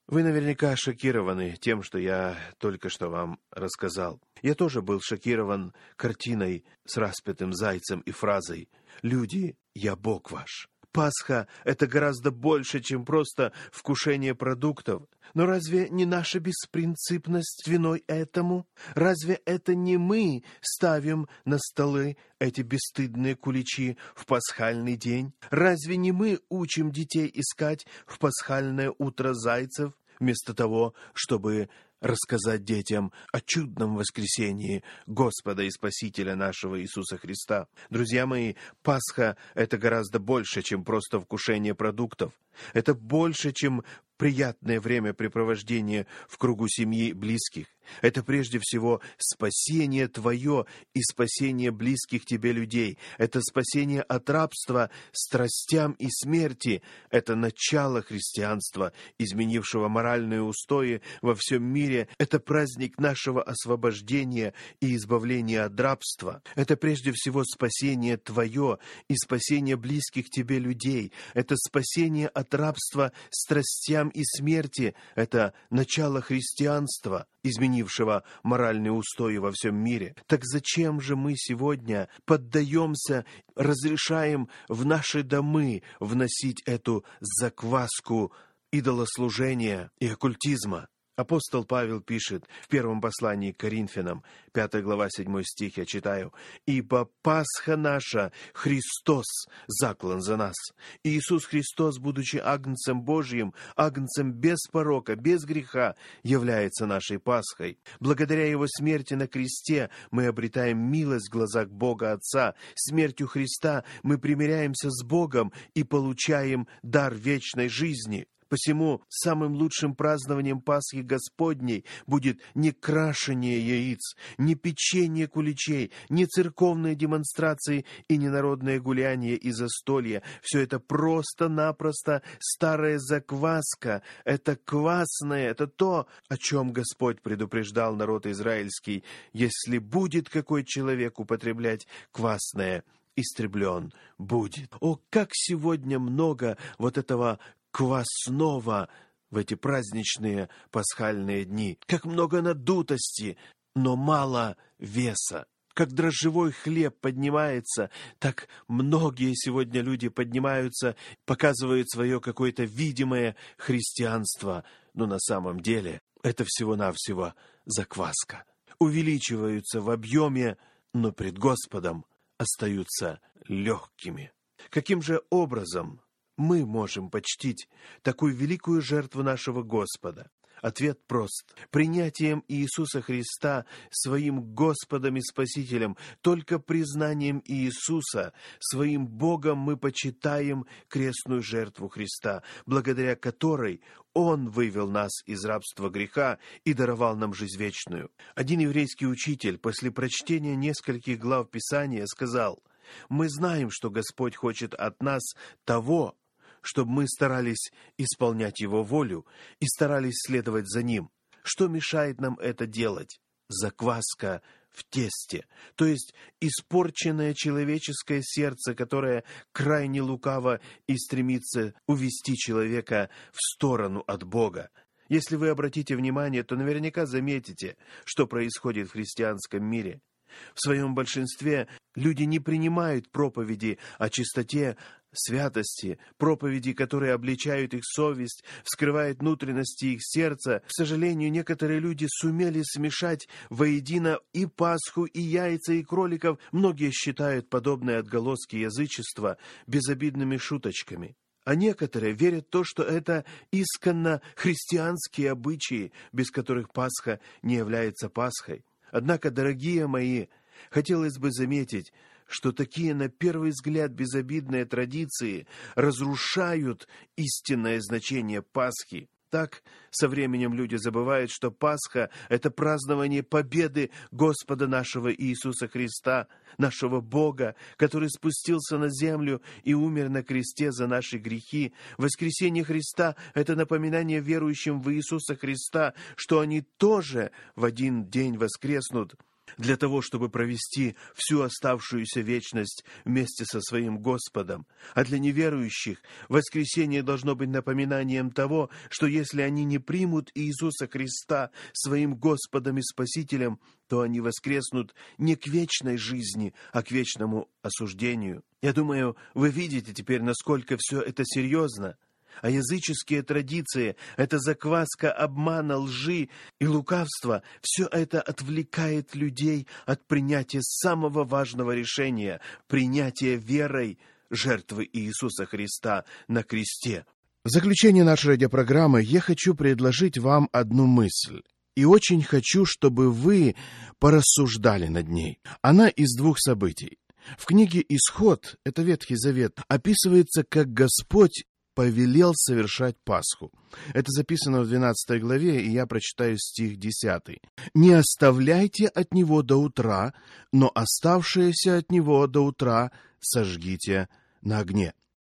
Вы наверняка шокированы тем, что я только что вам рассказал. Я тоже был шокирован картиной с распятым зайцем и фразой «Люди, я Бог ваш». Пасха — это гораздо больше, чем просто вкушение продуктов. Но разве не наша беспринципность виной этому? Разве это не мы ставим на столы эти бесстыдные куличи в пасхальный день? Разве не мы учим детей искать в пасхальное утро зайцев, вместо того, чтобы рассказать детям о чудном воскресении Господа и Спасителя нашего Иисуса Христа? Друзья мои, Пасха — это гораздо больше, чем просто вкушение продуктов. Это больше, чем приятное времяпрепровождение в кругу семьи близких. Это прежде всего спасение твое и спасение близких тебе людей. Это спасение от рабства, страстям и смерти. Это начало христианства, изменившего моральные устои во всем мире. Это праздник нашего освобождения и избавления от рабства. Это прежде всего спасение твое и спасение близких тебе людей. Это спасение от рабства, страстям и смерти. Это начало христианства, изменившего моральные устои во всем мире. Так зачем же мы сегодня поддаемся, разрешаем в наши домы вносить эту закваску идолослужения и оккультизма? Апостол Павел пишет в первом послании к Коринфянам, 5 глава, 7 стих, я читаю: «Ибо Пасха наша, Христос, заклан за нас. И Иисус Христос, будучи Агнцем Божьим, Агнцем без порока, без греха, является нашей Пасхой. Благодаря Его смерти на кресте мы обретаем милость в глазах Бога Отца. Смертью Христа мы примиряемся с Богом и получаем дар вечной жизни». Посему самым лучшим празднованием Пасхи Господней будет не крашение яиц, не печение куличей, не церковные демонстрации и не народное гуляние и застолье. Все это просто-напросто старая закваска. Это квасное, это то, о чем Господь предупреждал народ израильский. Если будет какой человек употреблять квасное, истреблен будет. О, как сегодня много вот этого квасного в эти праздничные пасхальные дни. Как много надутости, но мало веса. Как дрожжевой хлеб поднимается, так многие сегодня люди поднимаются, показывают свое какое-то видимое христианство. Но на самом деле это всего-навсего закваска. Увеличиваются в объеме, но пред Господом остаются легкими. Каким же образом мы можем почтить такую великую жертву нашего Господа? Ответ прост. Принятием Иисуса Христа своим Господом и Спасителем, только признанием Иисуса своим Богом мы почитаем крестную жертву Христа, благодаря которой Он вывел нас из рабства греха и даровал нам жизнь вечную. Один еврейский учитель после прочтения нескольких глав Писания сказал: «Мы знаем, что Господь хочет от нас того, чтобы мы старались исполнять Его волю и старались следовать за Ним. Что мешает нам это делать? Закваска в тесте, то есть испорченное человеческое сердце, которое крайне лукаво и стремится увести человека в сторону от Бога. Если вы обратите внимание, то наверняка заметите, что происходит в христианском мире. В своем большинстве люди не принимают проповеди о чистоте, святости, проповеди, которые обличают их совесть, вскрывают внутренности их сердца. К сожалению, некоторые люди сумели смешать воедино и Пасху, и яйца, и кроликов. Многие считают подобные отголоски язычества безобидными шуточками. А некоторые верят в то, что это исконно христианские обычаи, без которых Пасха не является Пасхой. Однако, дорогие мои, хотелось бы заметить, что такие, на первый взгляд, безобидные традиции разрушают истинное значение Пасхи. Так, со временем люди забывают, что Пасха — это празднование победы Господа нашего Иисуса Христа, нашего Бога, который спустился на землю и умер на кресте за наши грехи. Воскресение Христа — это напоминание верующим в Иисуса Христа, что они тоже в один день воскреснут. для того, чтобы провести всю оставшуюся вечность вместе со своим Господом. А для неверующих воскресение должно быть напоминанием того, что если они не примут Иисуса Христа своим Господом и Спасителем, то они воскреснут не к вечной жизни, а к вечному осуждению. Я думаю, вы видите теперь, насколько все это серьезно. А языческие традиции, эта закваска обмана, лжи и лукавства, все это отвлекает людей от принятия самого важного решения, принятия верой жертвы Иисуса Христа на кресте. В заключение нашей радиопрограммы я хочу предложить вам одну мысль. И очень хочу, чтобы вы порассуждали над ней. Она из двух событий. В книге «Исход», это Ветхий Завет, описывается, как Господь повелел совершать Пасху. Это записано в 12 главе, и я прочитаю стих 10. «Не оставляйте от него до утра, но оставшееся от него до утра сожгите на огне».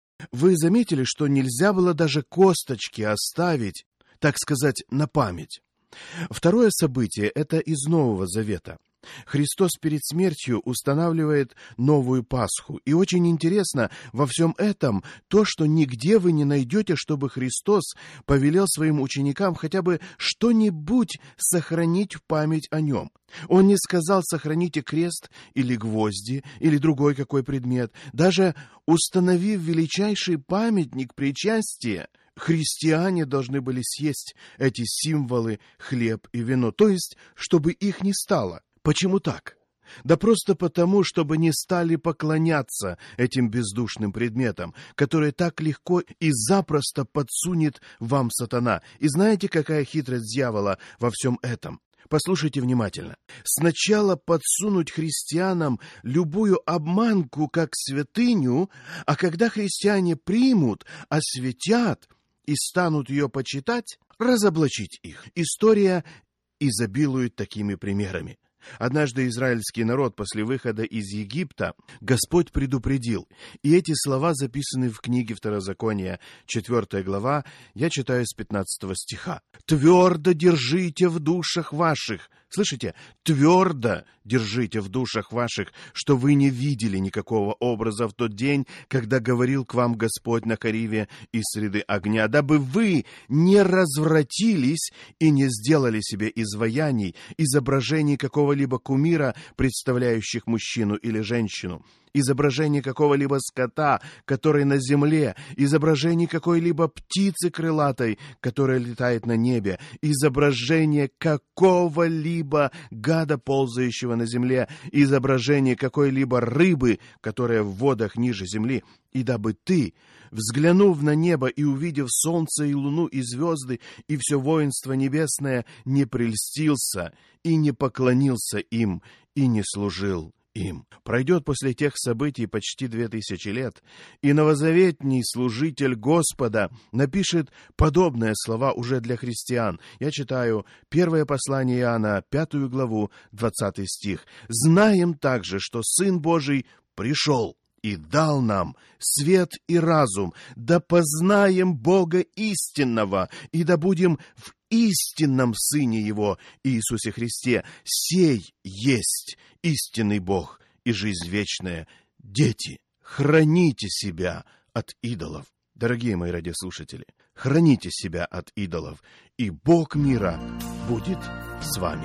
Вы заметили, что нельзя было даже косточки оставить, так сказать, на память. Второе событие – это из Нового Завета. Христос перед смертью устанавливает новую Пасху. И очень интересно во всем этом то, что нигде вы не найдете, чтобы Христос повелел своим ученикам хотя бы что-нибудь сохранить в память о нем. Он не сказал: сохраните крест или гвозди, или другой какой предмет. Даже установив величайший памятник причастия, христиане должны были съесть эти символы, хлеб и вино, то есть, чтобы их не стало. Почему так? Да просто потому, чтобы не стали поклоняться этим бездушным предметам, которые так легко и запросто подсунет вам сатана. И знаете, какая хитрость дьявола во всем этом? Послушайте внимательно. Сначала подсунуть христианам любую обманку как святыню, а когда христиане примут, осветят и станут ее почитать, разоблачить их. История изобилует такими примерами. Однажды израильский народ после выхода из Египта Господь предупредил, и эти слова записаны в книге Второзакония, 4 глава, я читаю с 15 стиха. «Твердо держите в душах ваших». Слышите? «Твердо держите в душах ваших, что вы не видели никакого образа в тот день, когда говорил к вам Господь на Хориве из среды огня, дабы вы не развратились и не сделали себе изваяний, изображений какого-либо кумира, представляющих мужчину или женщину, изображение какого-либо скота, который на земле, изображение какой-либо птицы крылатой, которая летает на небе, изображение какого-либо гада, ползающего на земле, изображение какой-либо рыбы, которая в водах ниже земли, и дабы ты, взглянув на небо и увидев солнце и луну и звезды и все воинство небесное, не прельстился и не поклонился им и не служил им». Пройдет после тех событий почти 2000 лет, и новозаветний служитель Господа напишет подобные слова уже для христиан. Я читаю первое послание Иоанна, 5 главу, 20 стих. «Знаем также, что Сын Божий пришел и дал нам свет и разум, да познаем Бога истинного, и да будем в истинном Сыне Его, Иисусе Христе. Сей есть истинный Бог и жизнь вечная. Дети, храните себя от идолов». Дорогие мои радиослушатели, храните себя от идолов, и Бог мира будет с вами.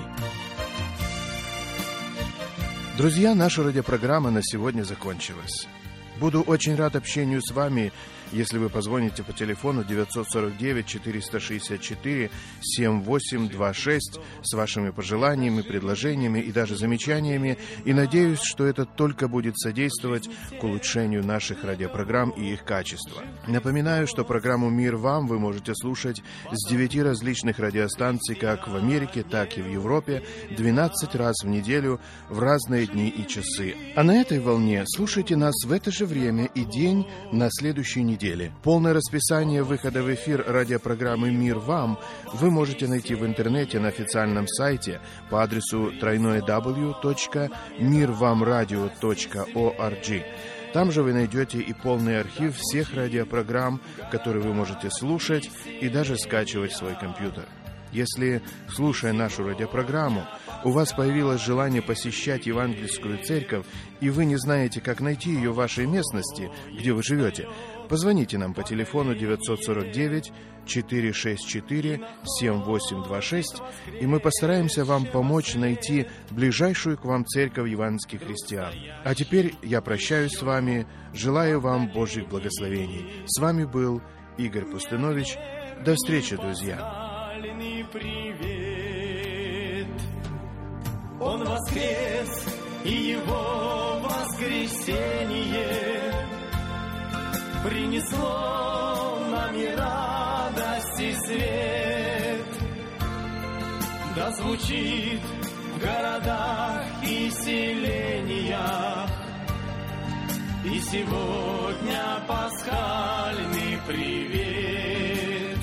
Друзья, наша радиопрограмма на сегодня закончилась. Буду очень рад общению с вами, если вы позвоните по телефону 949-464-7826 с вашими пожеланиями, предложениями и даже замечаниями, и надеюсь, что это только будет содействовать к улучшению наших радиопрограмм и их качества. Напоминаю, что программу «Мир вам» вы можете слушать с 9 различных радиостанций как в Америке, так и в Европе 12 раз в неделю в разные дни и часы. А на этой волне слушайте нас в это же время и день на следующей неделе. Полное расписание выхода в эфир радиопрограммы «Мир вам» вы можете найти в интернете на официальном сайте по адресу www.mirvamradio.org. Там же вы найдете и полный архив всех радиопрограмм, которые вы можете слушать и даже скачивать в свой компьютер. Если, слушая нашу радиопрограмму, у вас появилось желание посещать евангельскую церковь, и вы не знаете, как найти ее в вашей местности, где вы живете, позвоните нам по телефону 949-464-7826, и мы постараемся вам помочь найти ближайшую к вам церковь евангельских христиан. А теперь я прощаюсь с вами, желаю вам Божьих благословений. С вами был Игорь Пустынович. До встречи, друзья! Он воскрес, и Его воскресение принесло нам и радость, и свет. Да звучит в городах и селениях и сегодня пасхальный привет.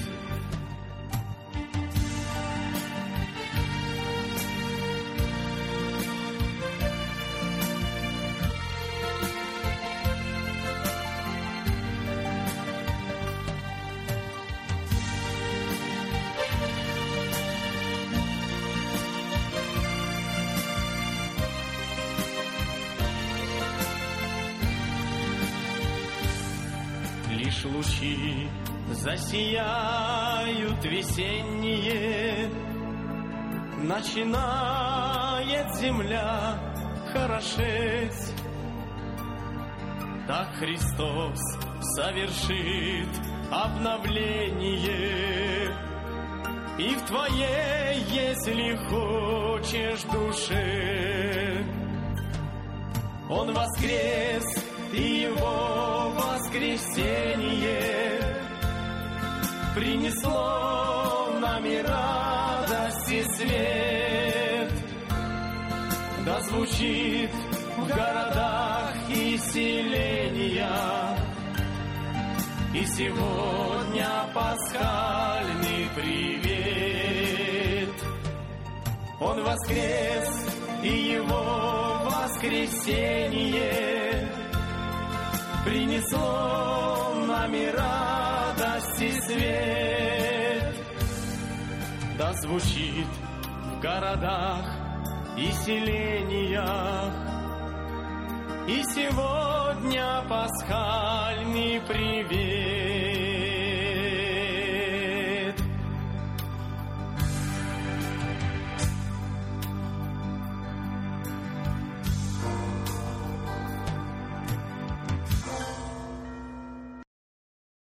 Лишь лучи засияют весенние, начинает земля хорошеть. Так Христос совершит обновление и в твоей, если хочешь, душе. Он воскрес, и Его воскресение принесло нам и радость, и свет. Да звучит в городах и селениях и сегодня пасхальный привет. Он воскрес, и Его воскресение принесло нам и радость, и свет. Да звучит в городах и селениях и сегодня пасхальный привет.